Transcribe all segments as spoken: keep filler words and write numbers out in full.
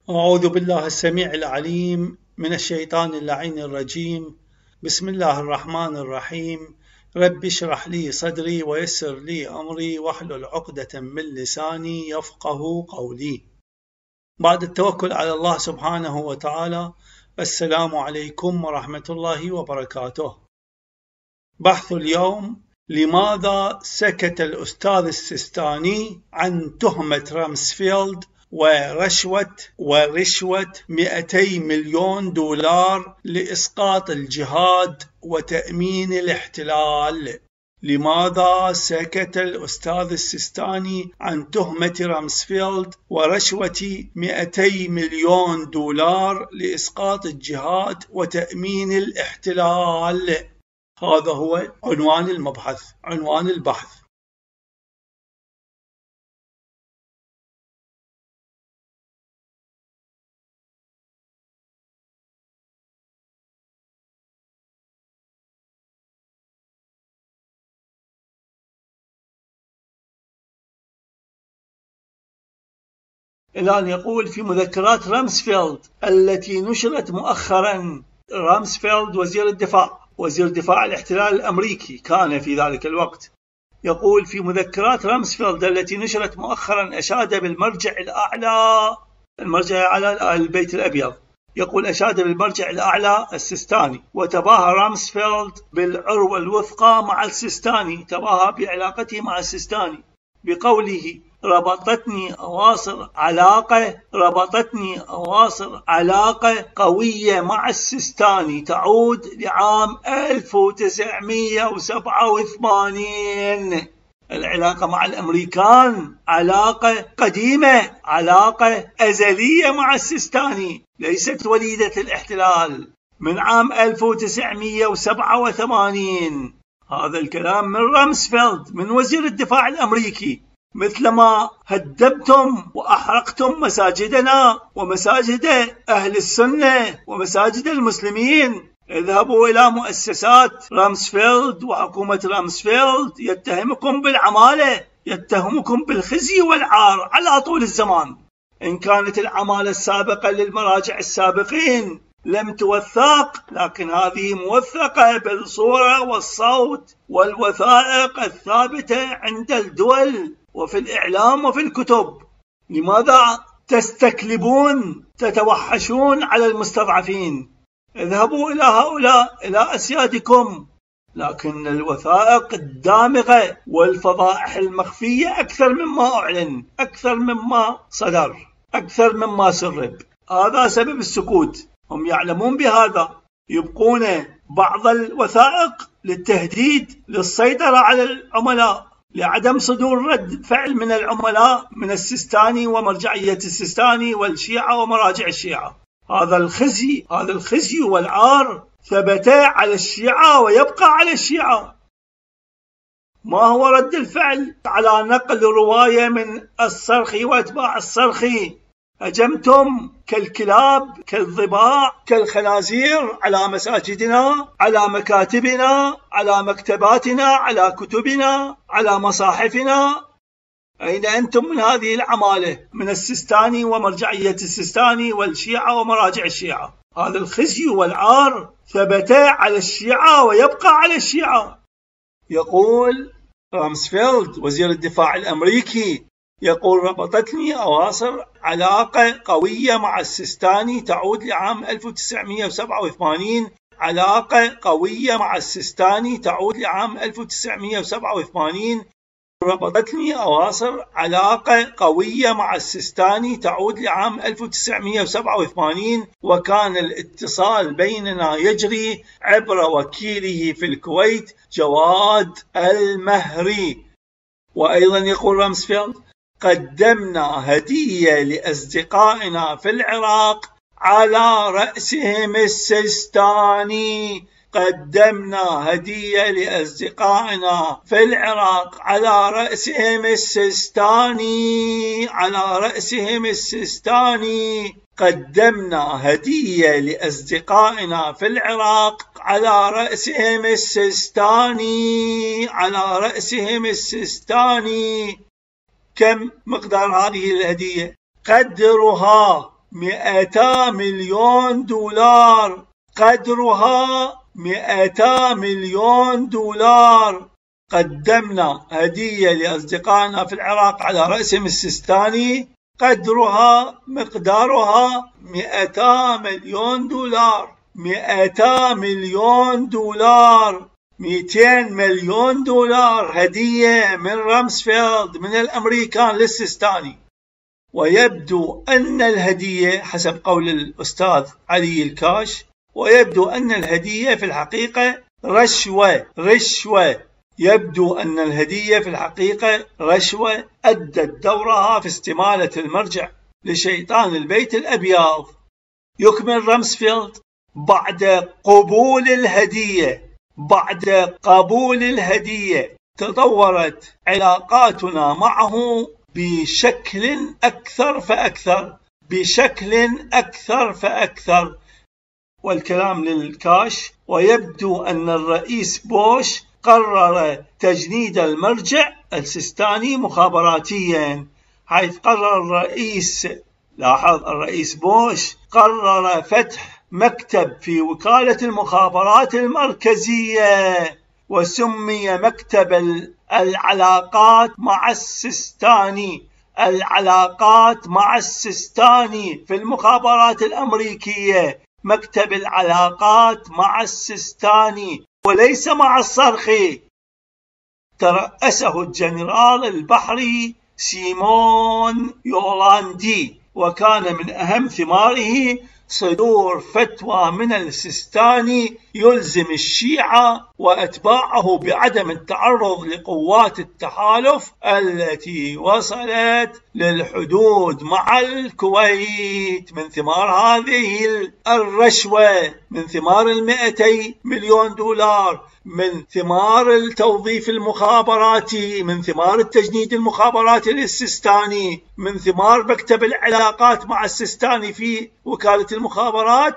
أعوذ بالله السميع العليم من الشيطان اللعين الرجيم. بسم الله الرحمن الرحيم. رب اشرح لي صدري ويسر لي أمري واحلل عقدة من لساني يفقه قولي. بعد التوكل على الله سبحانه وتعالى، السلام عليكم ورحمة الله وبركاته. بحث اليوم: لماذا سكت الأستاذ السيستاني عن تهمة رامسفيلد ورشوة ورشوة مئتي مليون دولار لإسقاط الجهاد وتأمين الاحتلال؟ لماذا سكت الأستاذ السيستاني عن تهمة رامسفيلد ورشوة مئتي مليون دولار لإسقاط الجهاد وتأمين الاحتلال؟ هذا هو عنوان المبحث، عنوان البحث. الآن يقول في مذكرات رامسفيلد التي نشرت مؤخرا. رامسفيلد وزير الدفاع، وزير دفاع الاحتلال الأمريكي كان في ذلك الوقت. يقول في مذكرات رامسفيلد التي نشرت مؤخرا أشاد بالمرجع الأعلى، المرجع الأعلى البيت الأبيض، يقول أشاد بالمرجع الأعلى السيستاني، وتباهى رامسفيلد بالعروة الوثقى مع السيستاني، تباهى بعلاقته مع السيستاني بقوله: ربطتني أواصر علاقة ربطتني أواصر علاقة قوية مع السيستاني تعود لعام ألف وتسعمئة وسبعة وثمانين. العلاقة مع الأمريكان علاقة قديمة، علاقة أزلية مع السيستاني، ليست وليدة الاحتلال، من عام ألف وتسعمئة وسبعة وثمانين. هذا الكلام من رامسفيلد، من وزير الدفاع الأمريكي. مثلما هدمتم وأحرقتم مساجدنا ومساجد أهل السنة ومساجد المسلمين، اذهبوا إلى مؤسسات رامسفيلد وحكومة رامسفيلد، يتهمكم بالعمالة، يتهمكم بالخزي والعار على طول الزمان. إن كانت العمالة السابقة للمراجع السابقين لم توثق، لكن هذه موثقة بالصورة والصوت والوثائق الثابتة عند الدول وفي الإعلام وفي الكتب. لماذا تستكلبون، تتوحشون على المستضعفين؟ اذهبوا إلى هؤلاء، إلى أسيادكم. لكن الوثائق الدامغة والفضائح المخفية أكثر مما أعلن، أكثر مما صدر، أكثر مما سرب. هذا سبب السكوت، هم يعلمون بهذا، يبقون بعض الوثائق للتهديد، للسيطرة على العملاء، لعدم صدور رد فعل من العملاء من السيستاني ومرجعية السيستاني والشيعة ومراجع الشيعة. هذا الخزي، هذا الخزي والعار ثبت على الشيعة ويبقى على الشيعة. ما هو رد الفعل على نقل رواية من الصرخي وأتباع الصرخي؟ هجمتم كالكلاب، كالضباع، كالخنازير على مساجدنا، على مكاتبنا، على مكتباتنا، على كتبنا، على مصاحفنا. أين أنتم من هذه العمالة من السيستاني ومرجعية السيستاني والشيعة ومراجع الشيعة؟ هذا الخزي والعار ثبت على الشيعة ويبقى على الشيعة. يقول رامسفيلد وزير الدفاع الأمريكي، يقول: ربطتني أواصر علاقة قوية مع السيستاني تعود لعام ألف وتسعمئة وسبعة وثمانين. علاقة قوية مع السيستاني تعود لعام ألف وتسعمئة وسبعة وثمانين. ربطتني أواصر علاقة قوية مع السيستاني تعود لعام ألف وتسعمئة وسبعة وثمانين، وكان الاتصال بيننا يجري عبر وكيله في الكويت جواد المهري. وأيضا يقول رامسفيلد: قدمنا هدية لأصدقائنا في العراق على رأسهم السيستاني. قدمنا هدية لأصدقائنا في العراق على رأسهم السيستاني، على رأسهم السيستاني. قدمنا هدية لأصدقائنا في العراق على رأسهم السيستاني، على رأسهم السيستاني. كم مقدار هذه الهدية؟ قدرها مئتا مليون دولار، قدرها مئتا مليون دولار. قدمنا هدية لأصدقائنا في العراق على رأسهم السيستاني، قدرها مقدارها مئتا مليون دولار. مئتا مليون دولار، مئتين مليون دولار هدية من رامسفيلد من الأمريكان للسيستاني. ويبدو أن الهدية حسب قول الأستاذ علي الكاش، ويبدو أن الهدية في الحقيقة رشوة رشوة يبدو أن الهدية في الحقيقة رشوة أدت دورها في استمالة المرجع لشيطان البيت الأبيض. يكمل رامسفيلد: بعد قبول الهدية بعد قبول الهدية تطورت علاقاتنا معه بشكل أكثر فأكثر بشكل أكثر فأكثر. والكلام للكاش: ويبدو أن الرئيس بوش قرر تجنيد المرجع السيستاني مخابراتيا، حيث قرر الرئيس لاحظ الرئيس بوش قرر فتح مكتب في وكالة المخابرات المركزية، وسمي مكتب العلاقات مع السيستاني العلاقات مع السيستاني في المخابرات الأمريكية، مكتب العلاقات مع السيستاني وليس مع الصرخي. ترأسه الجنرال البحري سيمون يولاندي، وكان من أهم ثماره صدور فتوى من السيستاني يلزم الشيعة وأتباعه بعدم التعرض لقوات التحالف التي وصلت للحدود مع الكويت. من ثمار هذه الرشوة، من ثمار المئتي مليون دولار، من ثمار التوظيف المخابراتي، من ثمار التجنيد المخابراتي للسيستاني، من ثمار مكتب العلاقات مع السيستاني في وكالة المخابرات،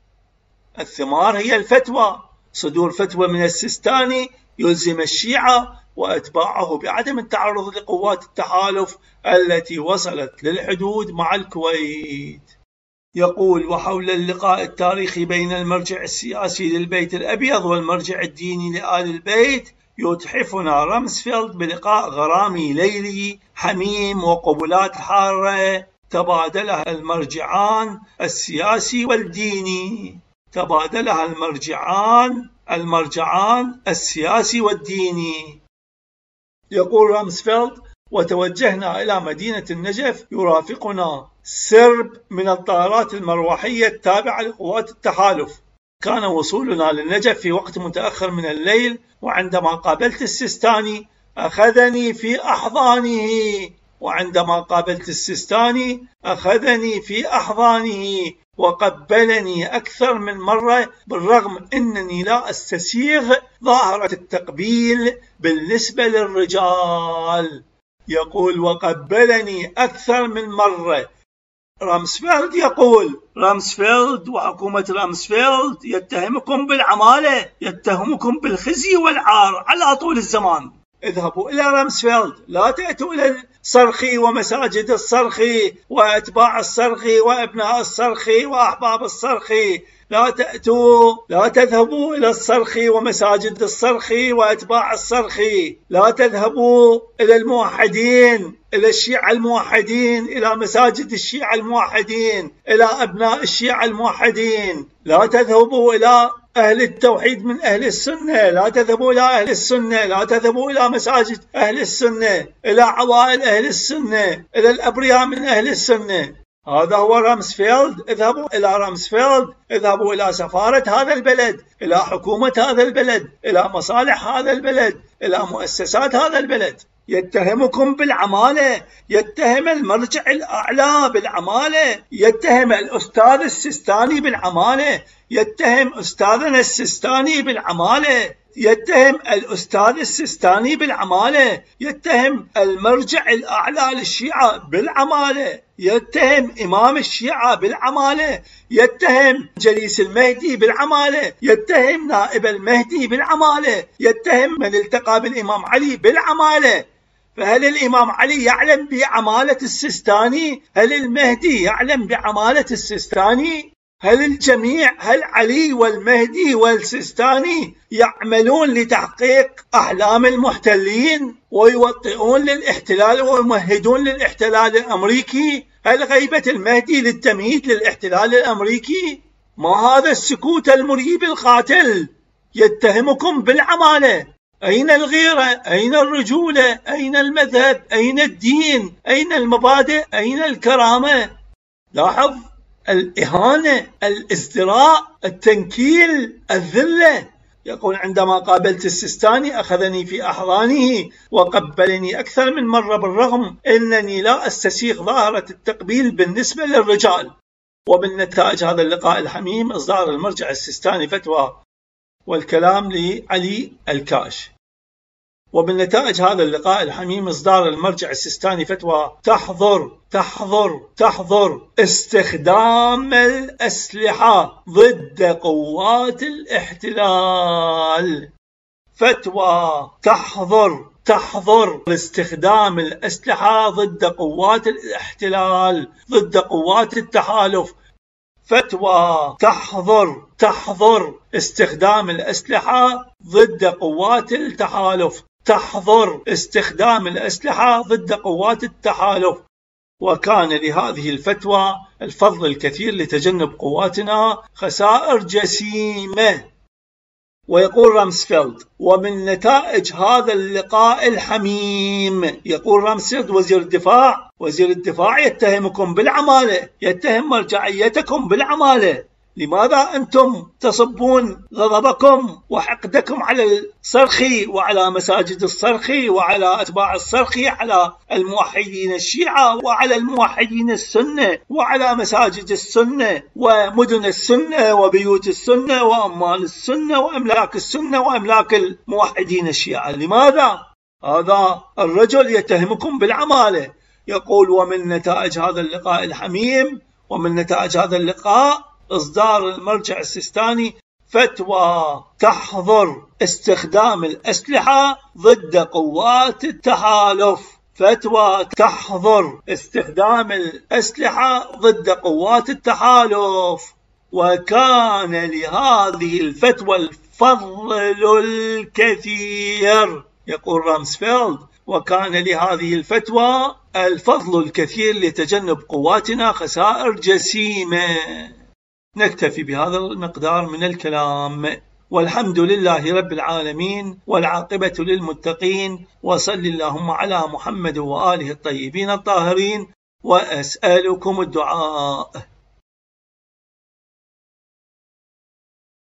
الثمار هي الفتوى، صدور فتوى من السيستاني يلزم الشيعة وأتباعه بعدم التعرض لقوات التحالف التي وصلت للحدود مع الكويت. يقول: وحول اللقاء التاريخي بين المرجع السياسي للبيت الأبيض والمرجع الديني لآل البيت، يتحفنا رامسفيلد بلقاء غرامي ليلي حميم وقبلات حارة تبادلها المرجعان السياسي والديني تبادلها المرجعان المرجعان السياسي والديني. يقول رامسفيلد: وتوجهنا إلى مدينة النجف يرافقنا سرب من الطائرات المروحية التابعة لقوات التحالف. كان وصولنا للنجف في وقت متأخر من الليل، وعندما قابلت السيستاني أخذني في أحضانه وعندما قابلت السيستاني أخذني في أحضانه وقبلني أكثر من مرة، بالرغم أنني لا أستسيغ ظاهرة التقبيل بالنسبة للرجال. يقول: وقبلني أكثر من مرة. رامسفيلد يقول: رامسفيلد وحكومة رامسفيلد يتهمكم بالعمالة، يتهمكم بالخزي والعار على طول الزمان. اذهبوا إلى رامسفيلد، لا تأتوا إلى الصرخي ومساجد الصرخي وأتباع الصرخي وأبناء الصرخي وأحباب الصرخي. لا تأتوا لا تذهبوا إلى الصرخي ومساجد الصرخي وأتباع الصرخي. لا تذهبوا إلى الموحدين، إلى الشيعة الموحدين، إلى مساجد الشيعة الموحدين، إلى أبناء الشيعة الموحدين. لا تذهبوا إلى أهل التوحيد من أهل السنة، لا تذهبوا إلى أهل السنة، لا تذهبوا إلى مساجد أهل السنة، إلى عوائل أهل السنة، إلى الأبرياء من أهل السنة. هذا هو رامسفيلد. اذهبوا إلى رامسفيلد، اذهبوا إلى سفارة هذا البلد، إلى حكومة هذا البلد، إلى مصالح هذا البلد، إلى مؤسسات هذا البلد. يتهمكم بالعمالة، يتهم المرجع الأعلى بالعمالة، يتهم الأستاذ السيستاني بالعمالة، يتهم أستاذنا السيستاني بالعمالة، يتهم الأستاذ السيستاني بالعمالة، يتهم المرجع الأعلى للشيعة بالعمالة، يتهم إمام الشيعة بالعمالة، يتهم جليس المهدي بالعمالة، يتهم نائب المهدي بالعمالة، يتهم من التقى بالإمام علي بالعمالة. فهل الإمام علي يعلم بعمالة السيستاني؟ هل المهدي يعلم بعمالة السيستاني؟ هل الجميع، هل علي والمهدي والسيستاني يعملون لتحقيق أحلام المحتلين ويوطئون للاحتلال ويمهدون للاحتلال الأمريكي؟ هل غيبة المهدي للتمهيد للاحتلال الأمريكي؟ ما هذا السكوت المريب القاتل؟ يتهمكم بالعمالة. أين الغيرة؟ أين الرجولة؟ أين المذهب؟ أين الدين؟ أين المبادئ؟ أين الكرامة؟ لاحظ الإهانة، الازدراء، التنكيل، الذلة. يقول: عندما قابلت السيستاني أخذني في أحضانه وقبلني أكثر من مرة، بالرغم أنني لا أستسيغ ظاهرة التقبيل بالنسبة للرجال. ومن نتائج هذا اللقاء الحميم إصدار المرجع السيستاني فتوى والكلام لعلي الكاش. ومن نتائج هذا اللقاء الحميم إصدار المرجع السيستاني فتوى تحظر تحظر تحظر استخدام الأسلحة ضد قوات الاحتلال. فتوى تحظر تحظر استخدام الأسلحة ضد قوات الاحتلال، ضد قوات التحالف. فتوى تحظر تحظر استخدام الأسلحة ضد قوات التحالف. تحظر استخدام الأسلحة ضد قوات التحالف. وكان لهذه الفتوى الفضل الكثير لتجنب قواتنا خسائر جسيمة. ويقول رامسفيلد: ومن نتائج هذا اللقاء الحميم، يقول رامسفيلد وزير الدفاع، وزير الدفاع يتهمكم بالعمالة، يتهم مرجعيتكم بالعمالة. لماذا أنتم تصبون غضبكم وحقدكم على الصرخي وعلى مساجد الصرخي وعلى أتباع الصرخي، على الموحدين الشيعة وعلى الموحدين السنة وعلى مساجد السنة ومدن السنة وبيوت السنة وأموال السنة وأملاك السنة وأملاك الموحدين الشيعة؟ لماذا؟ هذا الرجل يتهمكم بالعمالة. يقول: ومن نتائج هذا اللقاء الحميم، ومن نتائج هذا اللقاء إصدار المرجع السيستاني فتوى تحظر استخدام الأسلحة ضد قوات التحالف. فتوى تحظر استخدام الأسلحة ضد قوات التحالف. وكان لهذه الفتوى الفضل الكثير، يقول رامسفيلد، وكان لهذه الفتوى الفضل الكثير لتجنب قواتنا خسائر جسيمة. نكتفي بهذا المقدار من الكلام، والحمد لله رب العالمين، والعاقبة للمتقين، وصل اللهم على محمد وآله الطيبين الطاهرين، وأسألكم الدعاء.